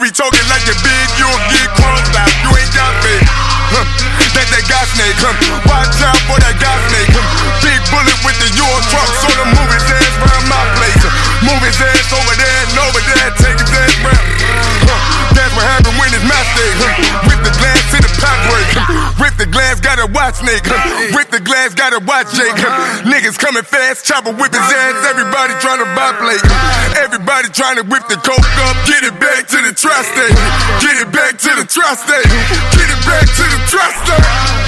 be talking like you're big, you'll get crossed out. You ain't got me. That got snake. Watch out for that got snake. Big bullet with the Euro truck, so the move his ass round my place. Move his ass over there and over there, take his ass round. That's what happened when it's my state. Rip the glass to the pathway. Rip the glass, gotta watch snake. Rip the glass, gotta watch Jake. Niggas coming fast, chopper whip his ass. Everybody trying to buy plate. Everybody trying to whip the coke up. Get it back to the tri-state. Get it back to the tri-state. Get it back to the tri-state.